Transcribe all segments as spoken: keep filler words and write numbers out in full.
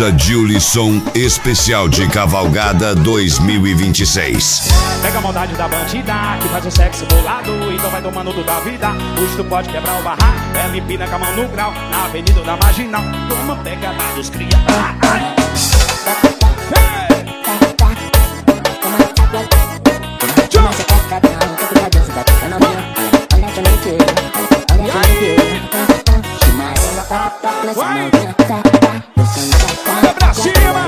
Loja Julisson Especial de Cavalgada dois mil e vinte e seis. Pega a maldade da bandida que faz o sexo bolado, então vai tomando tudo da vida. Hoje tu pode quebrar o barraco, ela empina com a mão no grau, na avenida da marginal. Toma pegada dos cria. Ah, ai. Olha pra cima!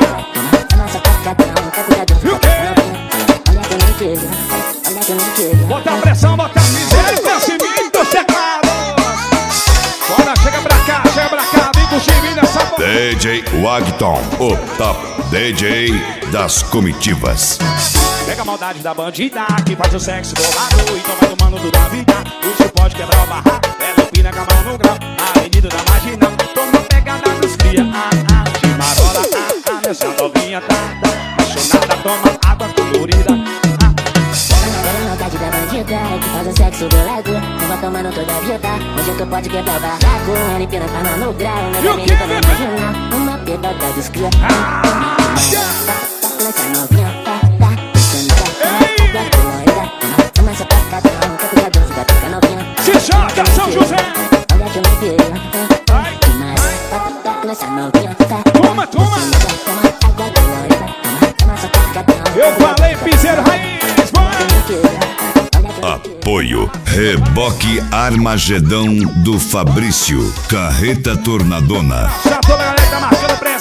E o quê? Bota a pressão, bota a miséria, crescimento dos teclados. Bora, chega pra cá, chega pra cá, vem curtir, vem nessa boca. D J Wagton, o top D J das comitivas. Pega a maldade da bandida que faz o sexo bolado, então vai tomando tudo da vida. Hoje pode quebrar o barraco, ela empina com a mão no grau, na avenida da marginal. Toma pegada dos cria, ah, ah, de marola, ah, ah, nessa novinha tá, tá apaixonada, toma água colorida. Pega a maldade da bandida que faz o sexo bolado, então vai tomando toda a vida. Hoje tu pode quebrar o barraco, ela empina com a mão no grau, na avenida da marginal. Uma pegada dos cria, ah, ah, nessa novinha tá, tá. Se joga, São José! Vai! Toma, toma! Eu falei, piseiro raiz, bora! Apoio Reboque Armagedão do Fabrício, Carreta Tornadona. Já toda a galera tá marcando presença.